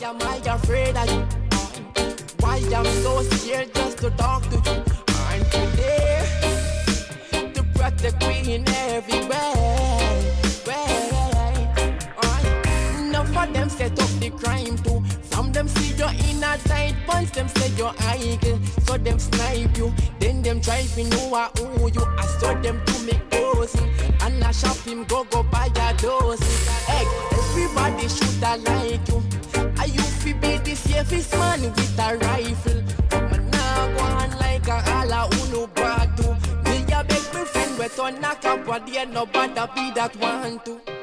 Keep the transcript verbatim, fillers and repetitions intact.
am I afraid of you? Why am so scared just to talk to you? Aren't you there to protect me in every way? way? Enough of them set up the crime too. Some them see you in a tight pants, them say you're idle. So them snipe you, then them try to know who you. I saw them to make posing, and I shop him go go buy a dose. Hey, everybody should I like you. I used to be the safest man with a rifle. But now go on like a ala unu badu. Me a beg my friend we turn knock up, but there nobody be that one to.